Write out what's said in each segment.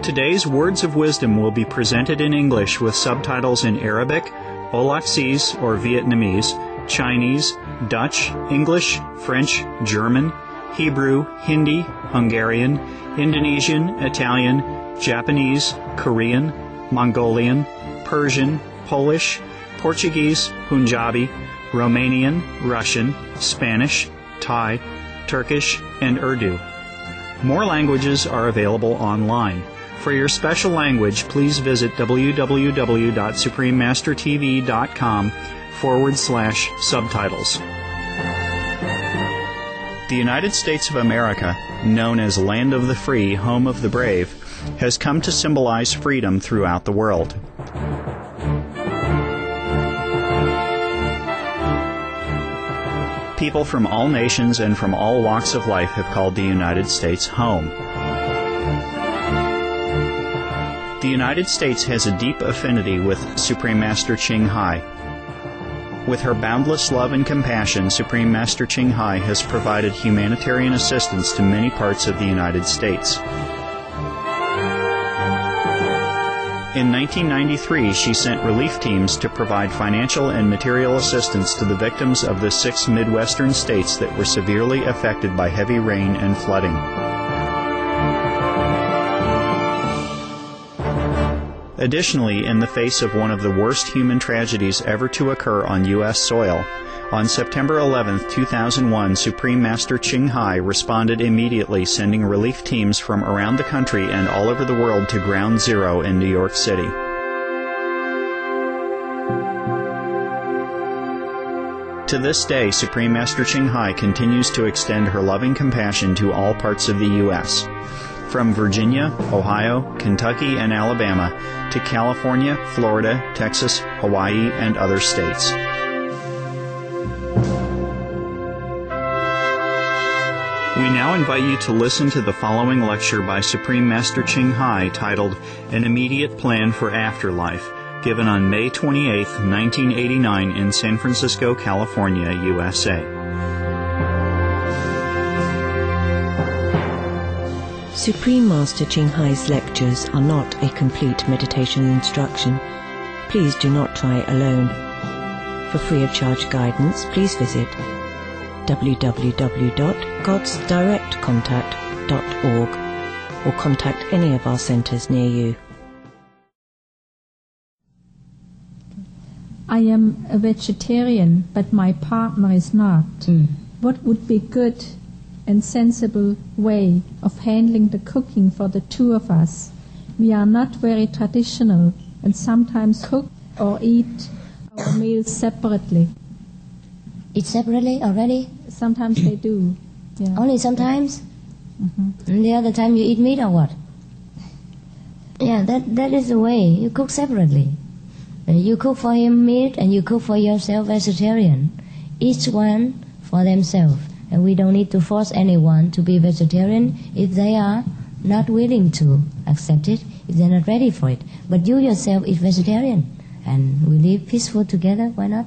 Today's Words of Wisdom will be presented in English with subtitles in Arabic, Aulacese or Vietnamese, Chinese, Dutch, English, French, German, Hebrew, Hindi, Hungarian, Indonesian, Italian, Japanese, Korean, Mongolian, Persian, Polish, Portuguese, Punjabi, Romanian, Russian, Spanish, Thai, Turkish, and Urdu. More languages are available online. For your special language, please visit www.suprememastertv.com/subtitles. The United States of America, known as Land of the Free, Home of the Brave, has come to symbolize freedom throughout the world. People from all nations and from all walks of life have called the United States home. The United States has a deep affinity with Supreme Master Ching Hai. With her boundless love and compassion, Supreme Master Ching Hai has provided humanitarian assistance to many parts of the United States. In 1993, she sent relief teams to provide financial and material assistance to the victims of the 6 Midwestern states that were severely affected by heavy rain and flooding. Additionally, in the face of one of the worst human tragedies ever to occur on U.S. soil, on September 11, 2001, Supreme Master Ching Hai responded immediately, sending relief teams from around the country and all over the world to Ground Zero in New York City. To this day, Supreme Master Ching Hai continues to extend her loving compassion to all parts of the U.S., from Virginia, Ohio, Kentucky, and Alabama to California, Florida, Texas, Hawaii, and other states. We now invite you to listen to the following lecture by Supreme Master Ching Hai titled An Immediate Plan for Afterlife, given on May 28, 1989 in San Francisco, California, USA. Supreme Master Ching Hai's lectures are not a complete meditation instruction. Please do not try alone. For free of charge guidance, please visit www.godsdirectcontact.org or contact any of our centers near you. I am a vegetarian, but my partner is not. What would be good and sensible way of handling the cooking for the two of us? We are not very traditional and sometimes cook or eat our meals separately. Eat separately already? Sometimes they do. Yeah. Only sometimes? Mm-hmm. And the other time you eat meat or what? Yeah, that is the way. You cook separately. You cook for him meat and you cook for yourself vegetarian. Each one for themselves. And we don't need to force anyone to be vegetarian if they are not willing to accept it, if they're not ready for it. But you yourself eat vegetarian, and we live peaceful together, why not?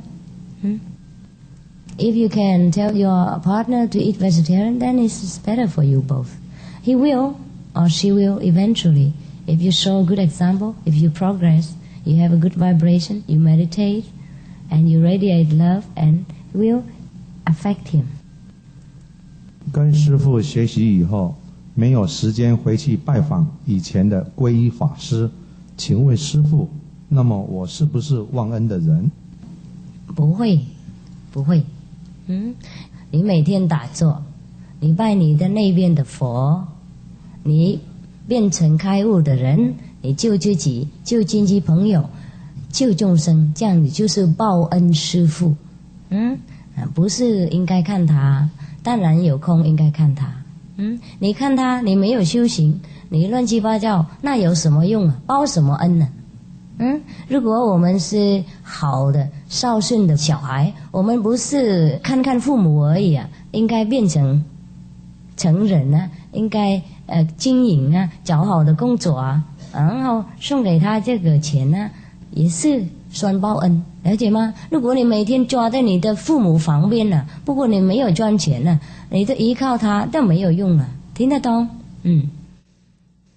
If you can tell your partner to eat vegetarian, then it's better for you both. He will, or she will eventually. If you show a good example, if you progress, you have a good vibration, you meditate, and you radiate love, and it will affect him. 跟师父学习以后，没有时间回去拜访以前的皈依法师。请问师父，那么我是不是忘恩的人？ 不会，不会。你每天打坐，你拜你的那边的佛，你变成开悟的人，你救自己，救亲戚朋友，救众生，这样子就是报恩师父。不是应该看他。当然有空应该看他，你看他，你没有修行，你乱七八糟，那有什么用啊？报什么恩呢？如果我们是好的孝顺的小孩，我们不是看看父母而已啊，应该变成成人啊，应该经营啊，找好的工作啊，然后送给他这个钱啊，也是算报恩。了解吗？如果你每天抓在你的父母旁边了，不过你没有赚钱了，你都依靠他，但没有用了。听得懂？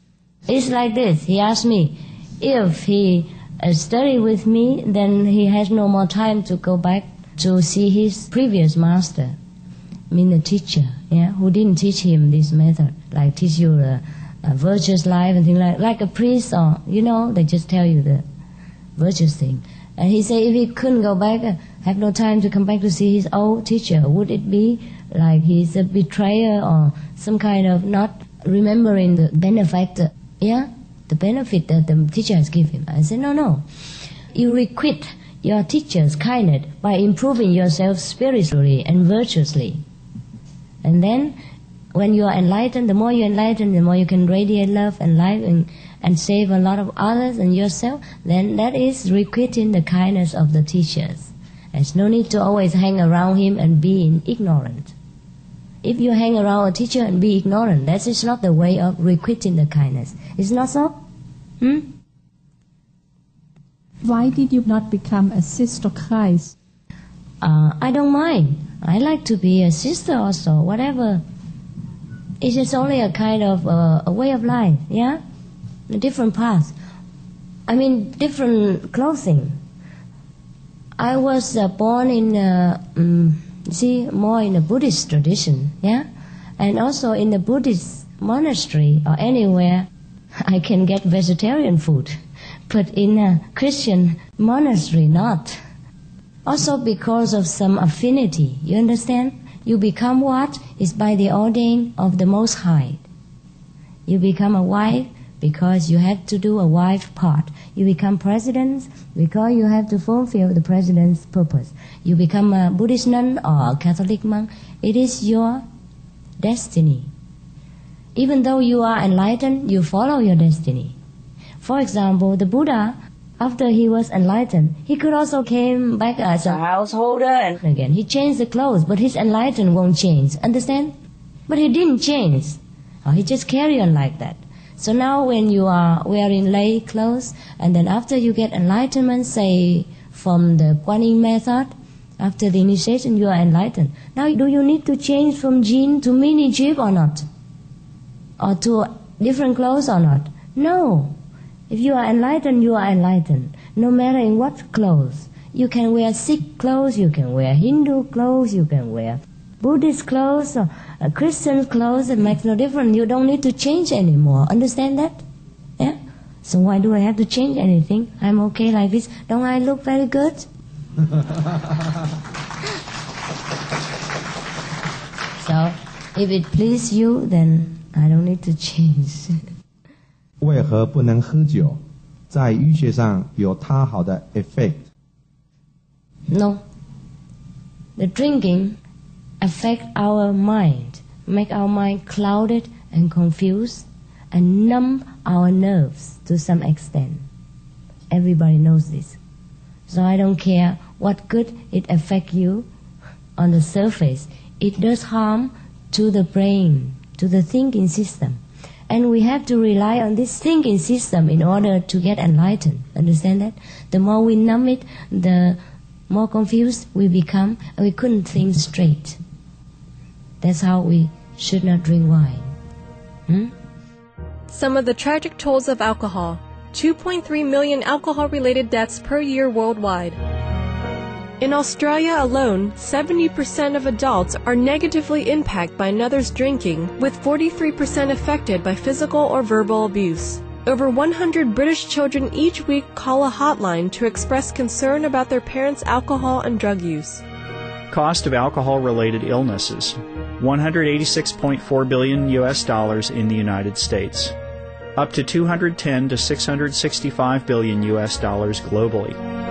It's like this. He asked me, if he study with me, then he has no more time to go back to see his previous master, I mean the teacher, who didn't teach him this method, like teach you a virtuous life and things like a priest, or they just tell you the virtuous thing. And he said if he couldn't go back, have no time to come back to see his old teacher, would it be like he's a betrayer or some kind of not remembering the benefactor? The benefit that the teacher has given him. I said, no. You requite your teacher's kindness by improving yourself spiritually and virtuously. And then, when you are enlightened, the more you enlighten, the more you can radiate love and life and save a lot of others and yourself, then that is requiting the kindness of the teachers. There's no need to always hang around him and be ignorant. If you hang around a teacher and be ignorant, that is not the way of requiting the kindness. Is not so? Why did you not become a sister Christ? I don't mind. I like to be a sister also, whatever. It's just only a kind of a way of life, a different path. I mean, different clothing. I was born in, more in a Buddhist tradition, and also in the Buddhist monastery or anywhere I can get vegetarian food, but in a Christian monastery not. Also because of some affinity, you understand? You become what is by the ordaining of the Most High. You become a wife because you have to do a wife part. You become president because you have to fulfill the president's purpose. You become a Buddhist nun or a Catholic monk. It is your destiny. Even though you are enlightened, you follow your destiny. For example, the Buddha, after he was enlightened, he could also came back as a householder and again. He changed the clothes, but his enlightened won't change. Understand? But he didn't change. He just carry on like that. So now when you are wearing lay clothes, and then after you get enlightenment, say from the Kuan Yin method, after the initiation you are enlightened. Now do you need to change from jean to mini jib or not? Or to different clothes or not? No. If you are enlightened, you are enlightened. No matter in what clothes. You can wear Sikh clothes, you can wear Hindu clothes, you can wear Buddhist clothes, or Christian clothes. It makes no difference. You don't need to change anymore. Understand that? So why do I have to change anything? I'm okay like this. Don't I look very good? So, if it pleases you, then I don't need to change. 为何不能喝酒？在医学上有它好的 effect。 No. The drinking affect our mind, make our mind clouded and confused, and numb our nerves to some extent. Everybody knows this. So I don't care what good it affect you on the surface. It does harm to the brain, to the thinking system. And we have to rely on this thinking system in order to get enlightened. Understand that? The more we numb it, the more confused we become, and we couldn't think straight. That's how we should not drink wine. Some of the tragic tolls of alcohol. 2.3 million alcohol-related deaths per year worldwide. In Australia alone, 70% of adults are negatively impacted by another's drinking, with 43% affected by physical or verbal abuse. Over 100 British children each week call a hotline to express concern about their parents' alcohol and drug use. Cost of alcohol-related illnesses, $186.4 billion in the United States, up to $210 to $665 billion globally.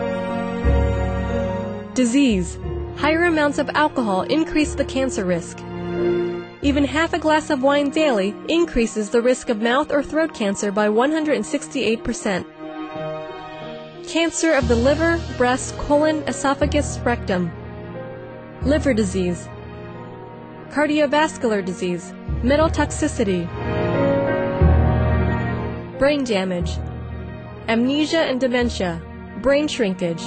Disease. Higher amounts of alcohol increase the cancer risk. Even half a glass of wine daily increases the risk of mouth or throat cancer by 168%. Cancer of the liver, breast, colon, esophagus, rectum. Liver disease. Cardiovascular disease. Metal toxicity. Brain damage. Amnesia and dementia. Brain shrinkage.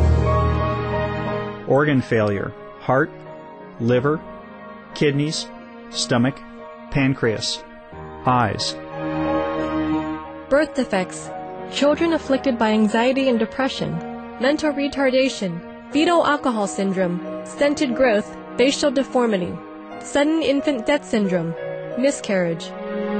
Organ failure, heart, liver, kidneys, stomach, pancreas, eyes. birth defects, children afflicted by anxiety and depression, mental retardation, fetal alcohol syndrome, stunted growth, facial deformity, sudden infant death syndrome, miscarriage.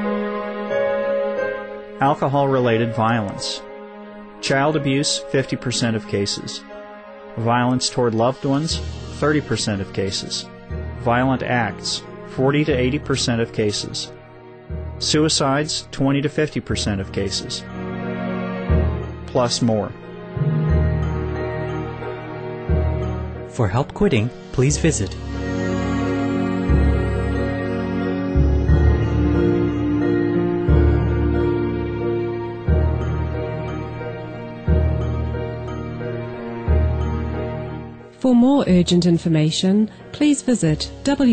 Alcohol-related violence. Child abuse, 50% of cases. Violence toward loved ones, 30% of cases. Violent acts, 40 to 80% of cases. Suicides, 20 to 50% of cases. Plus more. For help quitting, please visit For more urgent information, please visit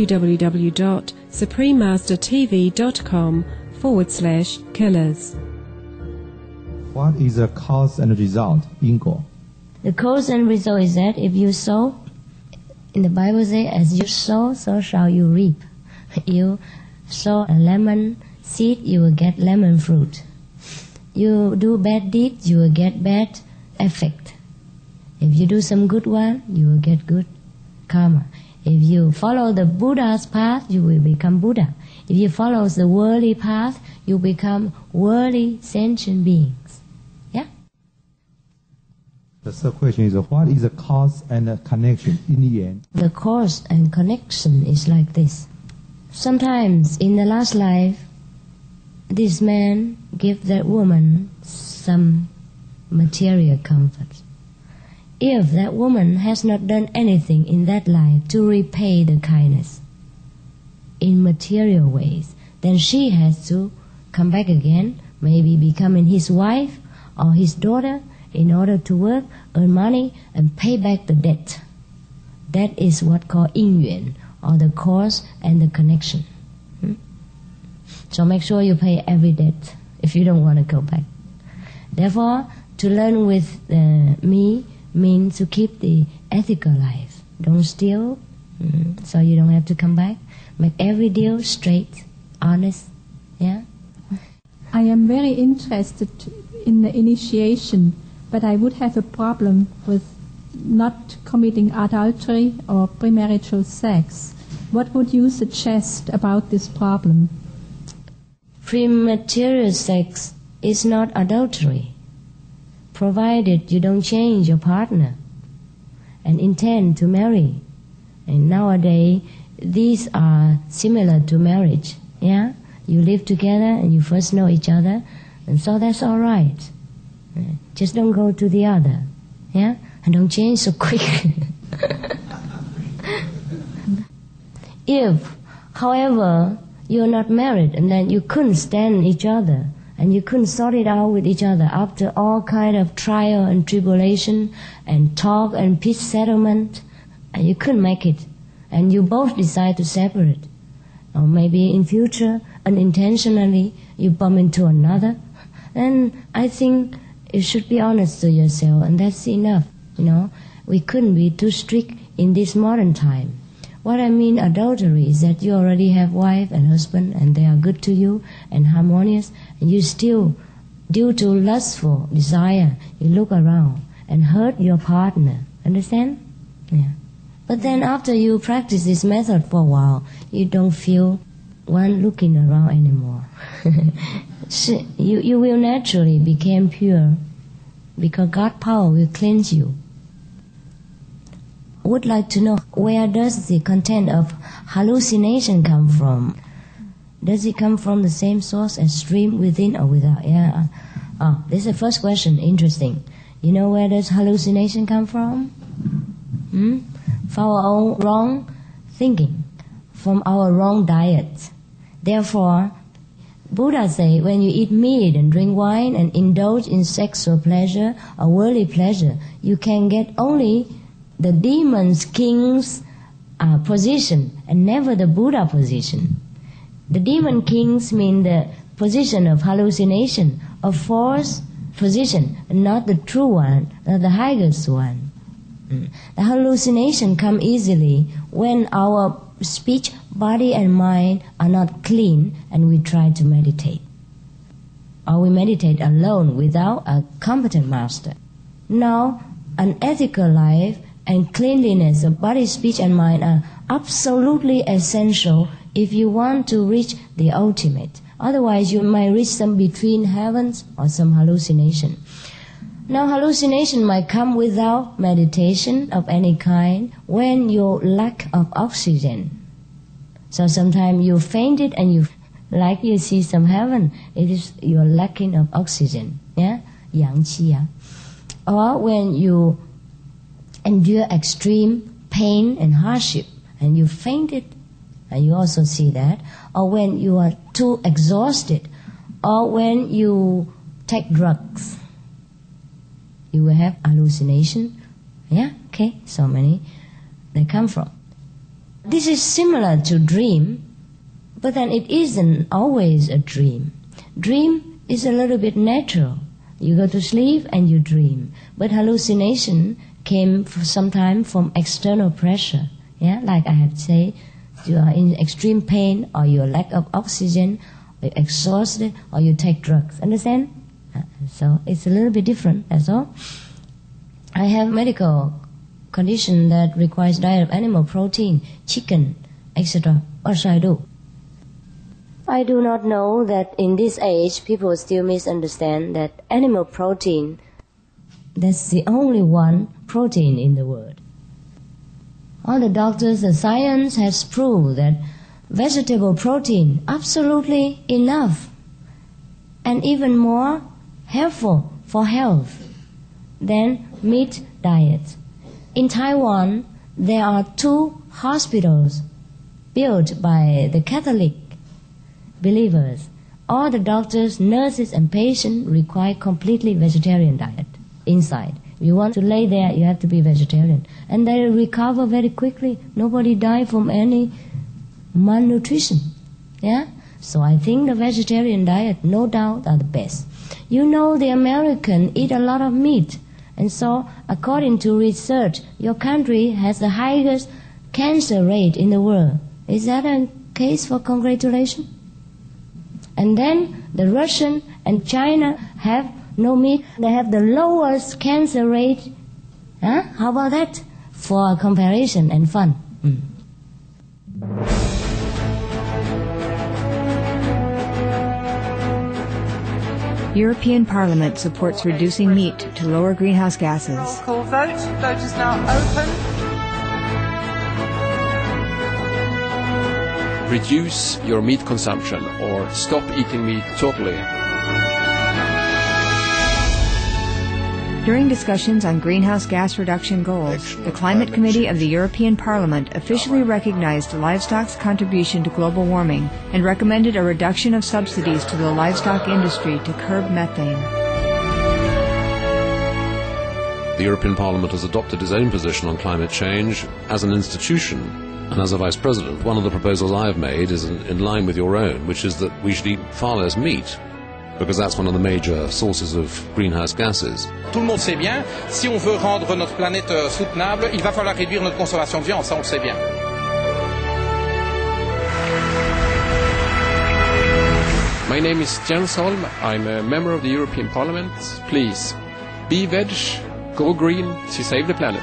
www.suprememastertv.com/killers. What is the cause and result? 因果。 The cause and result is that if you sow, in the Bible says, as you sow, so shall you reap. You sow a lemon seed, you will get lemon fruit. You do bad deeds, you will get bad effect. If you do some good one, you will get good karma. If you follow the Buddha's path, you will become Buddha. If you follow the worldly path, you become worldly sentient beings. Yeah? The third question is, what is the cause and the connection in the end? The cause and connection is like this. Sometimes in the last life, this man gave that woman some material comfort. If that woman has not done anything in that life to repay the kindness in material ways, then she has to come back again, maybe becoming his wife or his daughter, in order to work, earn money, and pay back the debt. That is what called 因缘, or the cause and the connection. So make sure you pay every debt if you don't want to go back. Therefore, to learn with me means to keep the ethical life. Don't steal, so you don't have to come back. Make every deal straight, honest. Yeah. I am very interested in the initiation, but I would have a problem with not committing adultery or premarital sex. What would you suggest about this problem? Premarital sex is not adultery, provided you don't change your partner and intend to marry. And nowadays, these are similar to marriage. Yeah, you live together and you first know each other, and so that's all right. Just don't go to the other. Yeah, and don't change so quick. If, however, you're not married and then you couldn't stand each other and you couldn't sort it out with each other after all kind of trial and tribulation and talk and peace settlement, and you couldn't make it, and you both decide to separate, or maybe in future unintentionally you bump into another, then I think you should be honest to yourself, and that's enough. We couldn't be too strict in this modern time. What I mean adultery is that you already have wife and husband and they are good to you and harmonious, and you still, due to lustful desire, you look around and hurt your partner. Understand? Yeah. But then after you practice this method for a while, you don't feel one looking around anymore. You will naturally become pure because God's power will cleanse you. I would like to know, where does the content of hallucination come from? Does it come from the same source as stream within or without? Yeah. This is the first question. Interesting. You know where does hallucination come from? From our own wrong thinking, from our wrong diet. Therefore, Buddha say, when you eat meat and drink wine and indulge in sexual pleasure or worldly pleasure, you can get only the demon's king's position and never the Buddha position. The demon kings mean the position of hallucination, a false position, not the true one, not the highest one. The hallucination come easily when our speech, body and mind are not clean and we try to meditate. or we meditate alone without a competent master. Now, an ethical life and cleanliness of body, speech, and mind are absolutely essential if you want to reach the ultimate. Otherwise, you might reach some between heavens or some hallucination. Now, hallucination might come without meditation of any kind when you lack of oxygen. So sometimes you fainted and you see some heaven. It is you're lacking of oxygen. Yeah, yang qi. Yeah? Or when you endure extreme pain and hardship and you fainted, and you also see that. Or when you are too exhausted, or when you take drugs, you will have hallucination. Yeah, okay, so many they come from. This is similar to dream, but then it isn't always a dream. Dream is a little bit natural. You go to sleep and you dream. But hallucination came sometimes from external pressure. Yeah, like I have said, you are in extreme pain, or you lack of oxygen, or you're exhausted, or you take drugs. Understand? So it's a little bit different, that's all. I have medical condition that requires diet of animal protein, chicken, etc. What should I do? I do not know that in this age people still misunderstand that animal protein, that's the only one protein in the world. All the doctors and science has proved that vegetable protein absolutely enough and even more helpful for health than meat diet. In Taiwan, there are 2 hospitals built by the Catholic believers. All the doctors, nurses, and patients require completely vegetarian diet inside. If you want to lay there, you have to be vegetarian. And they recover very quickly. Nobody dies from any malnutrition. Yeah? So I think the vegetarian diet, no doubt, are the best. You know the American eat a lot of meat. And so, according to research, your country has the highest cancer rate in the world. Is that a case for congratulation? And then the Russian and China have no meat. They have the lowest cancer rate. Huh? How about that? For comparison and fun. European Parliament supports reducing meat to lower greenhouse gases. Roll call vote. Vote is now open. Reduce your meat consumption or stop eating meat totally. During discussions on greenhouse gas reduction goals, the Climate Committee of the European Parliament officially recognized livestock's contribution to global warming and recommended a reduction of subsidies to the livestock industry to curb methane. The European Parliament has adopted its own position on climate change as an institution. And as a Vice President, one of the proposals I have made is in line with your own, which is that we should eat far less meat, because that's one of the major sources of greenhouse gases. Tout le monde sait bien, si on veut rendre notre planète soutenable, il va falloir réduire notre consommation de viande, ça on le sait bien. My name is Jens Holm, I'm a member of the European Parliament. Please, be veg, go green to save the planet.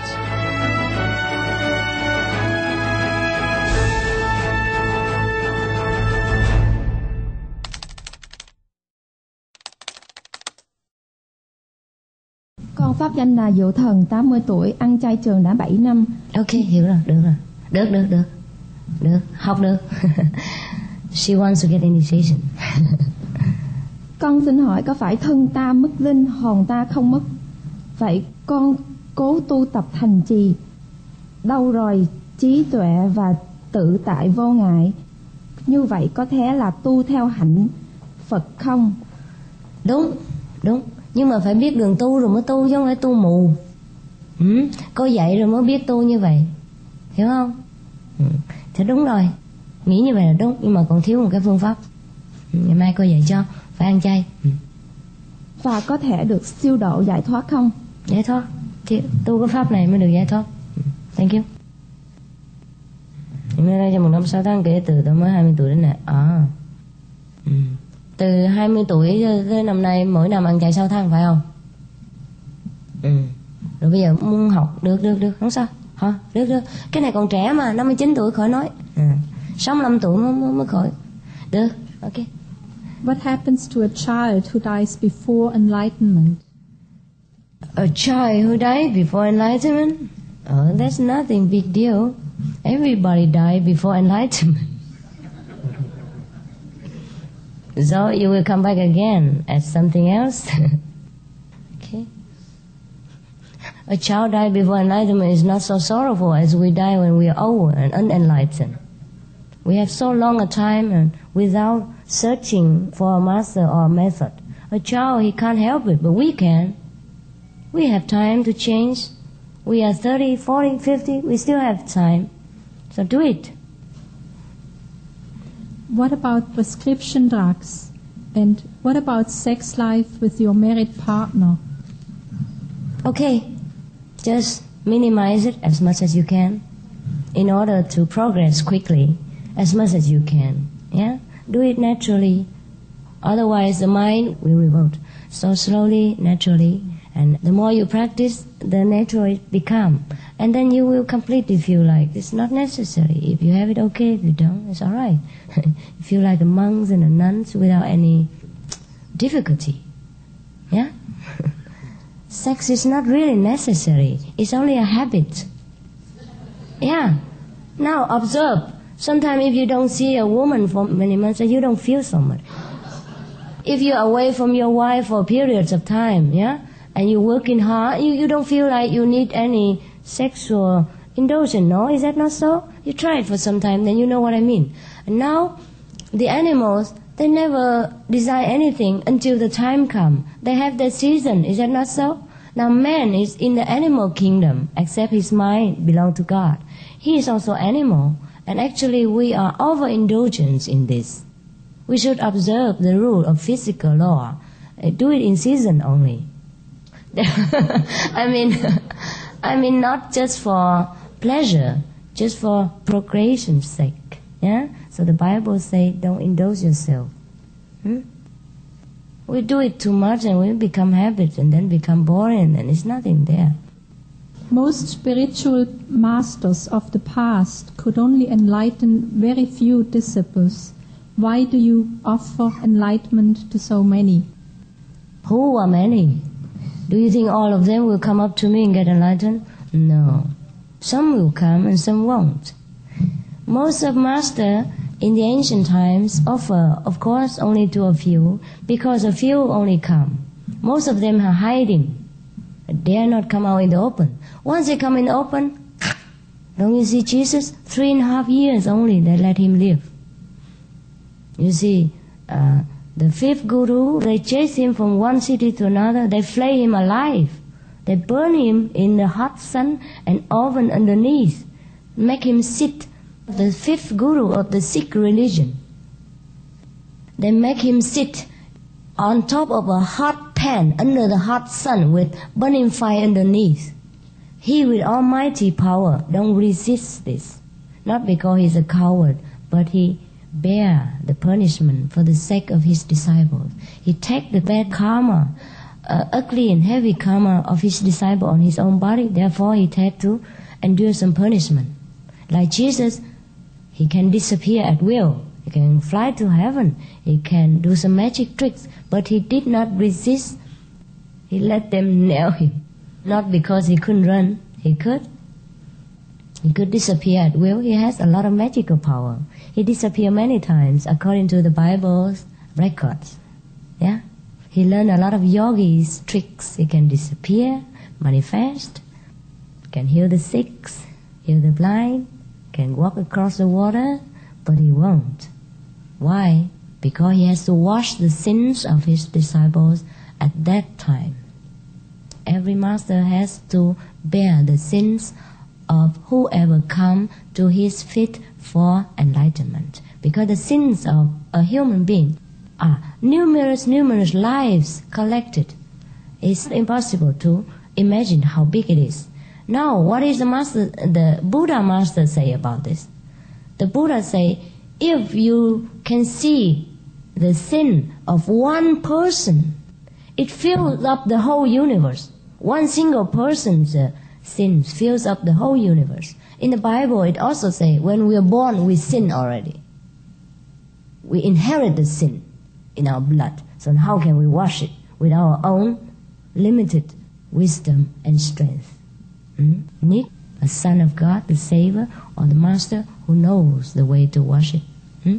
Con pháp danh là Diệu Thần, 80 tuổi, ăn chay trường đã 7 năm. Ok, hiểu rồi, được rồi. Được, học được. She wants to get initiation. Con xin hỏi có phải thân ta mất linh, hồn ta không mất? Vậy con cố tu tập thành trì, đâu rồi trí tuệ và tự tại vô ngại, như vậy có thể là tu theo hạnh Phật không? Đúng. Nhưng mà phải biết đường tu rồi mới tu, chứ không phải tu mù. Cô dạy rồi mới biết tu như vậy. Hiểu không? Thì đúng rồi. Nghĩ như vậy là đúng, nhưng mà còn thiếu một cái phương pháp. Ngày mai cô dạy cho, phải ăn chay. Và có thể được siêu độ giải thoát không? Giải thoát. Tu cái pháp này mới được giải thoát. Thank you. Hôm nay trong một năm 6 tháng kể từ tôi mới 20 tuổi đến nay. Từ 20 tuổi tới năm nay mỗi năm ăn chay 6 tháng phải không? Rồi bây giờ muốn học được, không sao. Hả? Được. Cái này còn trẻ mà, 59 tuổi khỏi nói. 65 tuổi mới khỏi. Được, ok. What happens to a child who dies before enlightenment? A child who died before enlightenment? Oh, that's nothing big deal. Everybody died before enlightenment. So you will come back again as something else. Okay. A child died before enlightenment is not so sorrowful as we die when we are old and unenlightened. We have so long a time and without searching for a master or a method. A child, he can't help it, but we can. We have time to change. We are 30, 40, 50, we still have time. So do it. What about prescription drugs? And what about sex life with your married partner? Okay, just minimize it as much as you can in order to progress quickly as much as you can. Yeah? Do it naturally. Otherwise the mind will revolt. So slowly, naturally. And the more you practice, the natural it becomes. And then you will completely feel like it's not necessary. If you have it, okay. If you don't, it's all right. You feel like the monks and the nuns without any difficulty. Yeah? Sex is not really necessary. It's only a habit. Yeah. Now observe. Sometimes if you don't see a woman for many months, you don't feel so much. If you're away from your wife for periods of time, yeah, and you're working hard, you don't feel like you need any sexual indulgence, no? Is that not so? You try it for some time, then you know what I mean. And now, the animals, they never desire anything until the time comes. They have their season, is that not so? Now man is in the animal kingdom, except his mind belongs to God. He is also animal, and actually we are overindulgent in this. We should observe the rule of physical law. Do it in season only. I mean not just for pleasure, just for procreation's sake. Yeah? So the Bible says don't indulge yourself. We do it too much and we become habit and then become boring and it's nothing there. Most spiritual masters of the past could only enlighten very few disciples. Why do you offer enlightenment to so many? Who are many? Do you think all of them will come up to me and get enlightened? No. Some will come and some won't. Most of Master in the ancient times offer, of course, only to a few, because a few only come. Most of them are hiding. They dare not come out in the open. Once they come in the open, don't you see Jesus? 3.5 years only they let him live. You see, the fifth guru, they chase him from one city to another. They flay him alive. They burn him in the hot sun and oven underneath. Make him sit. The fifth guru of the Sikh religion. They make him sit on top of a hot pan under the hot sun with burning fire underneath. He with almighty power don't resist this. Not because he's a coward, but he bear the punishment for the sake of his disciples. He take the bad karma, ugly and heavy karma of his disciple on his own body. Therefore, he had to endure some punishment. Like Jesus, he can disappear at will. He can fly to heaven. He can do some magic tricks. But he did not resist. He let them nail him. Not because he couldn't run. He could. He could disappear at will. He has a lot of magical power. He disappeared many times according to the Bible's records. Yeah? He learned a lot of yogis' tricks. He can disappear, manifest, can heal the sick, heal the blind, can walk across the water, but he won't. Why? Because he has to wash the sins of his disciples at that time. Every master has to bear the sins of whoever come to his feet for enlightenment. Because the sins of a human being are numerous lives collected. It's impossible to imagine how big it is. Now, what is the Buddha master say about this? The Buddha say, if you can see the sin of one person, it fills up the whole universe. One single person's sin fills up the whole universe. In the Bible, it also says, when we are born, we sin already. We inherit the sin in our blood. So how can we wash it? With our own limited wisdom and strength. Need a Son of God, the Savior, or the Master who knows the way to wash it.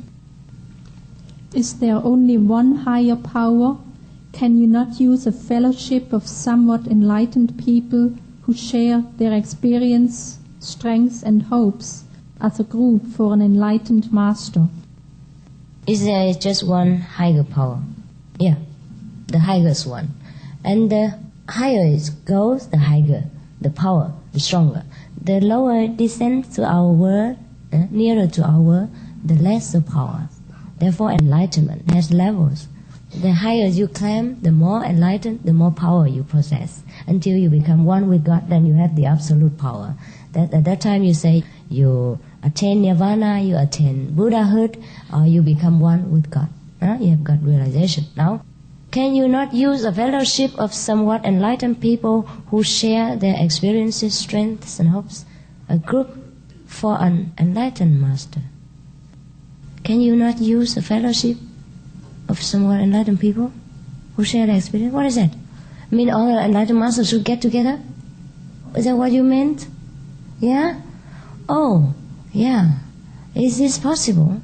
Is there only one higher power? Can you not use a fellowship of somewhat enlightened people who share their experience, strengths and hopes as a group for an enlightened Master? Is there just one higher power? Yeah, the highest one. And the higher it goes, the higher the power, the stronger. The lower it descends to our world, nearer to our world, the less the power. Therefore, enlightenment has levels. The higher you climb, the more enlightened, the more power you possess. Until you become one with God, then you have the absolute power. At that time you say you attain nirvana, you attain Buddhahood, or you become one with God. You have got realization. Now, can you not use a fellowship of somewhat enlightened people who share their experiences, strengths and hopes? A group for an enlightened Master. Can you not use a fellowship of somewhat enlightened people who share their experience? What is that? I mean, all the enlightened Masters should get together? Is that what you meant? Yeah? Oh, yeah. Is this possible?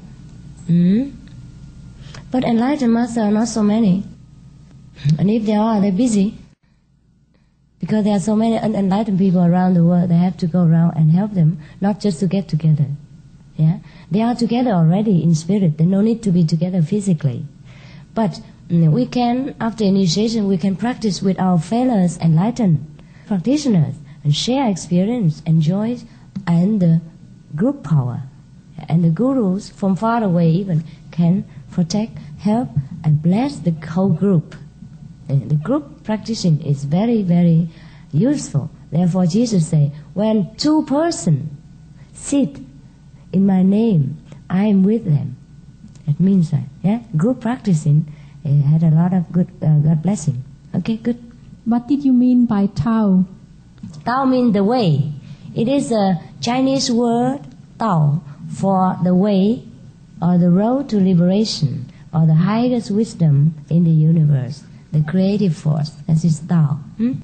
But enlightened Masters are not so many. And if they are, they're busy. Because there are so many unenlightened people around the world, they have to go around and help them, not just to get together. Yeah? They are together already in spirit. They no need to be together physically. But we can, after initiation, we can practice with our fellows enlightened practitioners and share experience and joys and the group power. And the gurus from far away even can protect, help and bless the whole group. And the group practicing is very, very useful. Therefore Jesus said, when 2 persons sit in my name, I am with them. It means that, yeah, group practicing had a lot of good God blessing. Okay, good. What did you mean by Tao? Tao means the way. It is a Chinese word, Tao, for the way or the road to liberation or the highest wisdom in the universe, the creative force. That is Tao.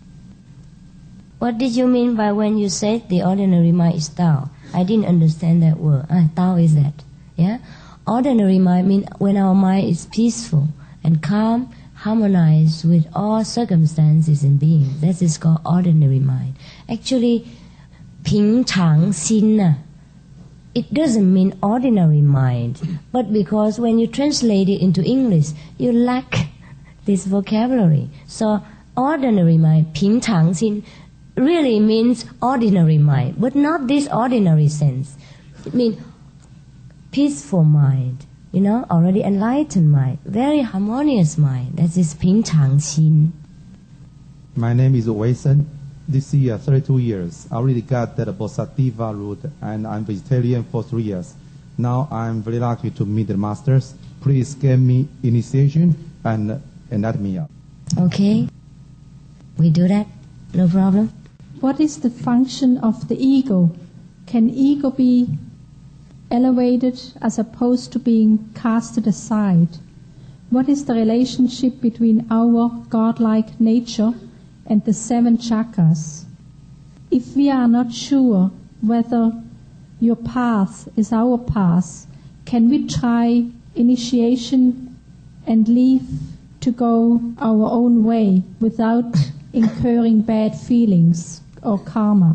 What did you mean by when you said the ordinary mind is Tao? I didn't understand that word. Tao is that. Yeah? Ordinary mind means when our mind is peaceful and calm, harmonized with all circumstances and beings. That is called ordinary mind. Actually, 平常心, it doesn't mean ordinary mind. But because when you translate it into English, you lack this vocabulary. So ordinary mind, 平常心, really means ordinary mind, but not this ordinary sense. It means peaceful mind, already enlightened mind, very harmonious mind. That is 平常心. My name is Wei Sen. This year, 32 years. I already got that Bodhisattva route, and I'm vegetarian for 3 years. Now I'm very lucky to meet the masters. Please give me initiation and let me up. Okay. We do that. No problem. What is the function of the ego? Can ego be elevated as opposed to being casted aside? What is the relationship between our godlike nature and the 7 chakras? If we are not sure whether your path is our path, can we try initiation and leave to go our own way without incurring bad feelings or karma?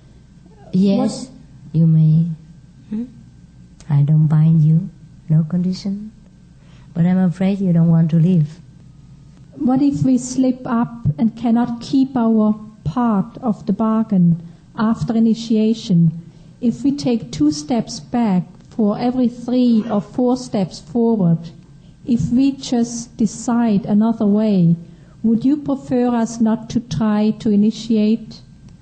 Yes, you may. I don't bind you, no condition. But I'm afraid you don't want to leave. What if we slip up and cannot keep our part of the bargain after initiation? If we take 2 steps back for every 3 or 4 steps forward, if we just decide another way, would you prefer us not to try to initiate?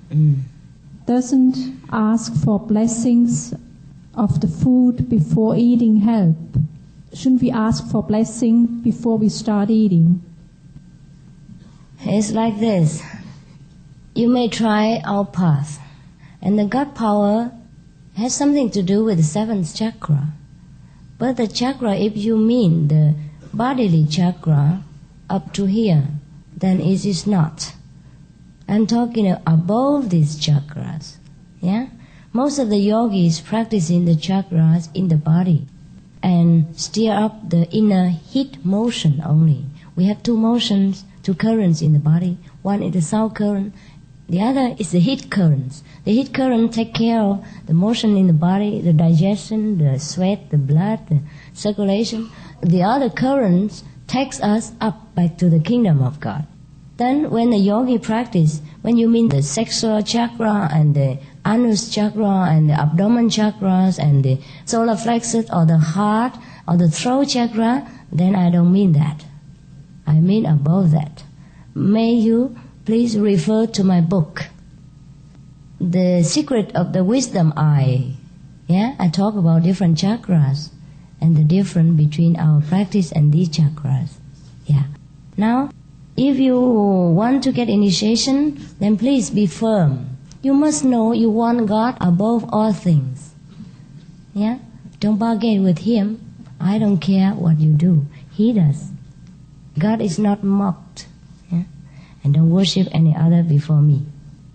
Doesn't ask for blessings of the food before eating help? shouldn't we ask for blessing before we start eating? It's like this. You may try our path. And the God power has something to do with the seventh chakra. But the chakra, if you mean the bodily chakra up to here, then it is not. I'm talking above these chakras. Yeah? Most of the yogis practicing the chakras in the body and stir up the inner heat motion only. We have two motions, two currents in the body. One is the sound current, the other is the heat currents. The heat current take care of the motion in the body, the digestion, the sweat, the blood, the circulation. The other currents takes us up back to the kingdom of God. Then when the yogi practice, when you mean the sexual chakra and the anus chakra and the abdomen chakras and the solar plexus or the heart or the throat chakra, then I don't mean that. I mean above that. May you please refer to my book, The Secret of the Wisdom Eye. Yeah, I talk about different chakras and the difference between our practice and these chakras. Yeah. Now, if you want to get initiation, then please be firm. You must know you want God above all things. Yeah? Don't bargain with Him. I don't care what you do. He does. God is not mocked. Yeah? And don't worship any other before me.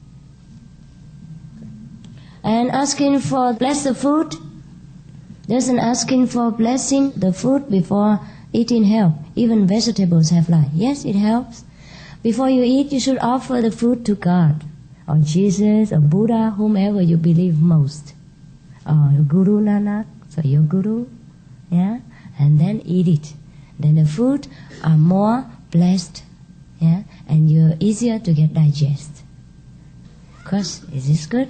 And asking for bless the food doesn't asking for blessing the food before eating help. Even vegetables have life. Yes, it helps. Before you eat, you should offer the food to God, or Jesus, or Buddha, whomever you believe most, or Guru Nanak, so your Guru, yeah, and then eat it. Then the food are more blessed, yeah, and you're easier to get digest. Because, is this good?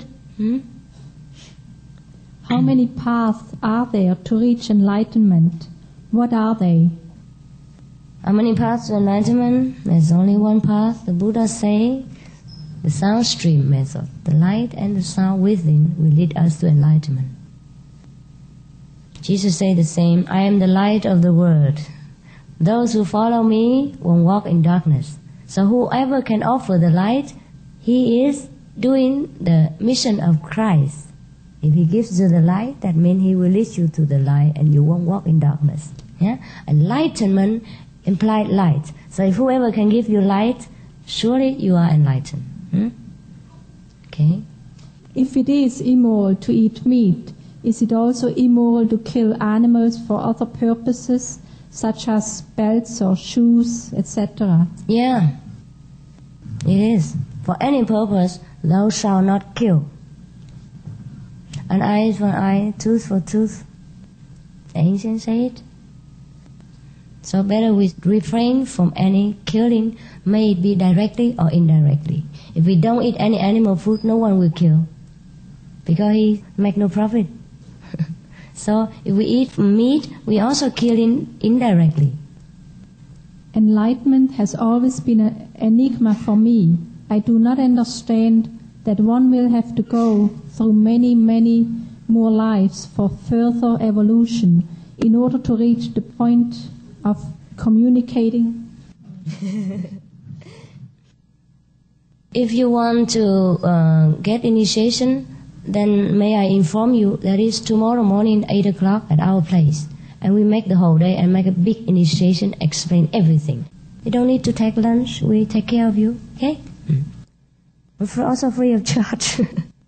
How many paths are there to reach enlightenment? What are they? How many paths to enlightenment? There's only one path. The Buddha say, the sound stream method. The light and the sound within will lead us to enlightenment. Jesus said the same, I am the light of the world. Those who follow me won't walk in darkness. So whoever can offer the light, he is doing the mission of Christ. If he gives you the light, that means he will lead you to the light and you won't walk in darkness. Yeah? Enlightenment implied light. So if whoever can give you light, surely you are enlightened. Okay? If it is immoral to eat meat, is it also immoral to kill animals for other purposes, such as belts or shoes, etc.? Yeah, it is. For any purpose, thou shalt not kill. An eye for eye, tooth for tooth. The ancients say it. So better we refrain from any killing, may it be directly or indirectly. If we don't eat any animal food, no one will kill, because he make no profit. So if we eat meat, we also killing indirectly. Enlightenment has always been an enigma for me. I do not understand that one will have to go through many, many more lives for further evolution in order to reach the point of communicating. If you want to get initiation, then may I inform you that is tomorrow morning 8 o'clock at our place. And we make the whole day and make a big initiation, explain everything. You don't need to take lunch, we take care of you, okay? We're also free of charge.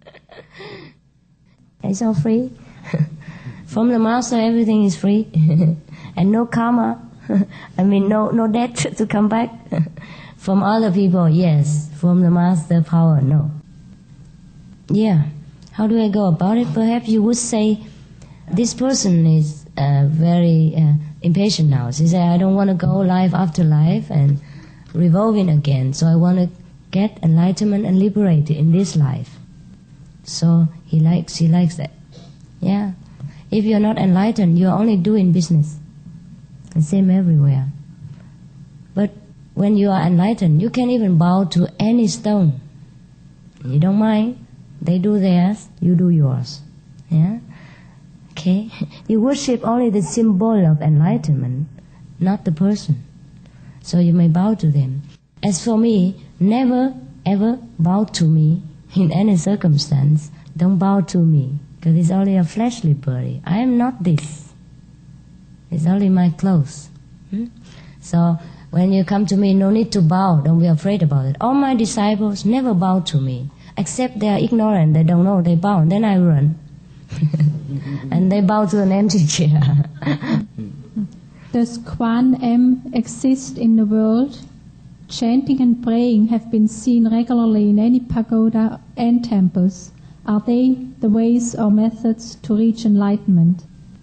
It's all free. From the master, everything is free. And no karma. I mean, no debt to come back. From other people, yes. From the master power, no. Yeah. How do I go about it? Perhaps you would say, this person is very impatient now. She said, I don't want to go life after life and revolving again. So I want to get enlightenment and liberated in this life. So she likes that. Yeah. If you're not enlightened, you're only doing business. The same everywhere. But when you are enlightened, you can even bow to any stone. You don't mind. They do theirs, you do yours. Yeah? Okay? You worship only the symbol of enlightenment, not the person. So you may bow to them. As for me, never ever bow to me in any circumstance. Don't bow to me, because it's only a fleshly body. I am not this. It's only my clothes. So when you come to me, no need to bow. Don't be afraid about it. All my disciples never bow to me, except they are ignorant. They don't know. They bow, and then I run. And they bow to an empty chair. Does Quan Em exist in the world? Chanting and praying have been seen regularly in any pagoda and temples. Are they the ways or methods to reach enlightenment?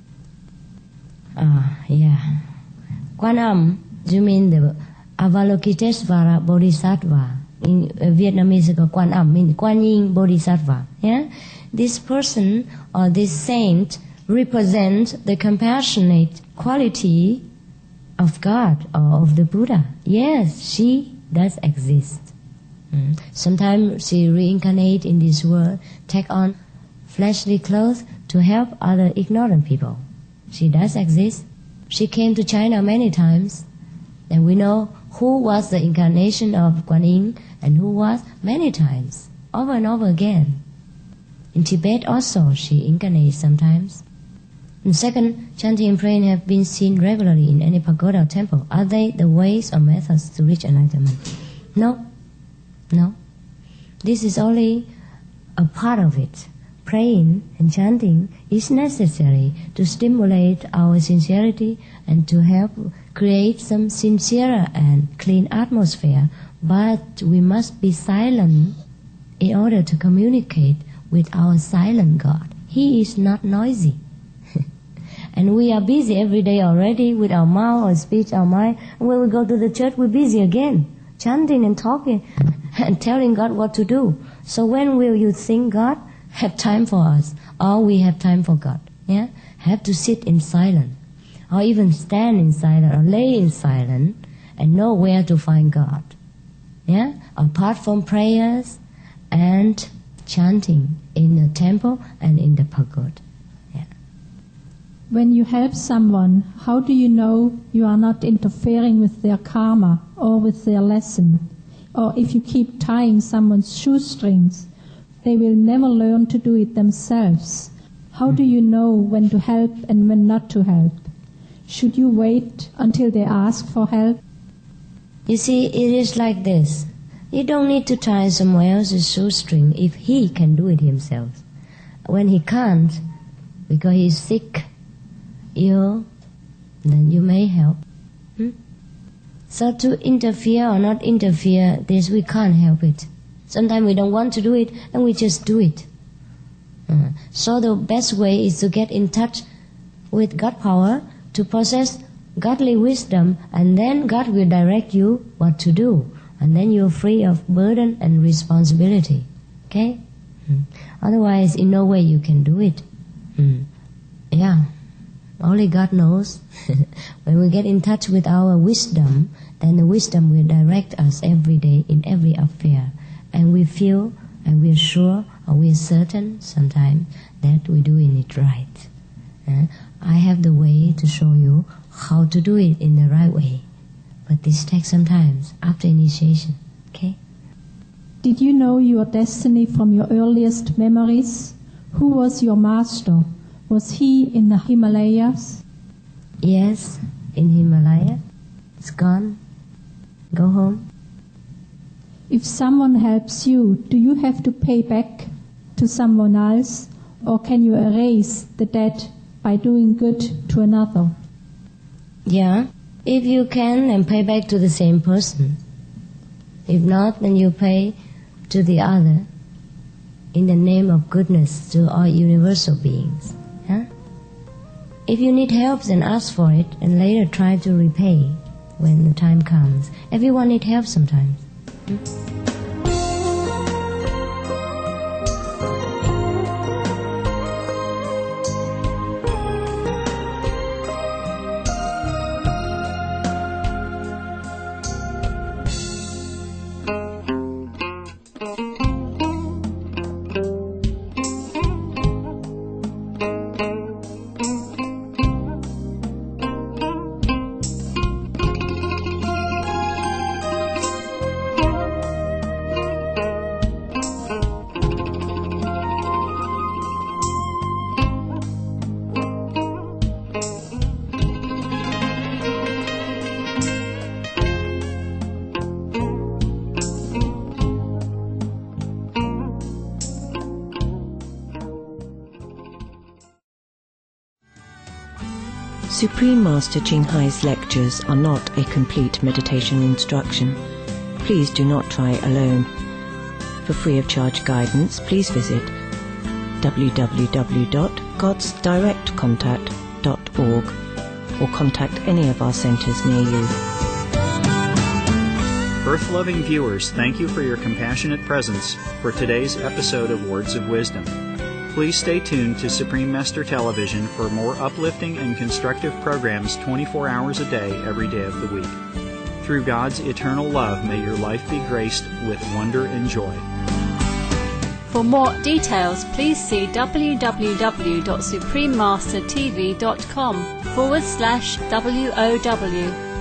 Yeah. Quan Am, you mean the Avalokitesvara Bodhisattva. In Vietnamese, Quan Am means Quan Yin Bodhisattva. Yeah? This person or this saint represents the compassionate quality of God or of the Buddha. Yes, she does exist. Sometimes she reincarnates in this world, take on fleshly clothes to help other ignorant people. She does exist. She came to China many times, and we know who was the incarnation of Kuan Yin and who was many times, over and over again. In Tibet also she incarnates sometimes. And second, chanting and praying have been seen regularly in any pagoda or temple. Are they the ways or methods to reach enlightenment? No. No. This is only a part of it. Praying and chanting is necessary to stimulate our sincerity and to help create some sincere and clean atmosphere. But we must be silent in order to communicate with our silent God. He is not noisy. And we are busy every day already with our mouth, our speech, our mind. And when we go to the church, we're busy again, chanting and talking and telling God what to do. So when will you think God have time for us? Or we have time for God? Yeah? Have to sit in silence, or even stand in silence, or lay in silence, and know where to find God. Yeah? Apart from prayers and chanting in the temple and in the pagoda. When you help someone, how do you know you are not interfering with their karma or with their lesson? Or if you keep tying someone's shoestrings, they will never learn to do it themselves. How do you know when to help and when not to help? Should you wait until they ask for help? You see, it is like this. You don't need to tie someone else's shoestring if he can do it himself. When he can't, because he's sick, ill, then you may help. So to interfere or not interfere, this we can't help it. Sometimes we don't want to do it, and we just do it. So the best way is to get in touch with God power, to possess godly wisdom, and then God will direct you what to do. And then you're free of burden and responsibility. Okay? Otherwise, in no way you can do it. Yeah. Only God knows. When we get in touch with our wisdom, then the wisdom will direct us every day in every affair. And we feel, and we are sure, or we are certain sometimes that we're doing it right. I have the way to show you how to do it in the right way. But this takes some time after initiation. Okay? Did you know your destiny from your earliest memories? Who was your master? Was he in the Himalayas? Yes, in Himalaya. It's gone. Go home. If someone helps you, do you have to pay back to someone else, or can you erase the debt by doing good to another? Yeah, if you can, then pay back to the same person. If not, then you pay to the other in the name of goodness to all universal beings. If you need help, then ask for it and later try to repay when the time comes. Everyone needs help sometimes. Supreme Master Ching Hai's lectures are not a complete meditation instruction. Please do not try alone. For free of charge guidance, please visit www.godsdirectcontact.org or contact any of our centers near you. Earth-loving viewers, thank you for your compassionate presence for today's episode of Words of Wisdom. Please stay tuned to Supreme Master Television for more uplifting and constructive programs 24 hours a day, every day of the week. Through God's eternal love, may your life be graced with wonder and joy. For more details, please see www.suprememastertv.com/WOW.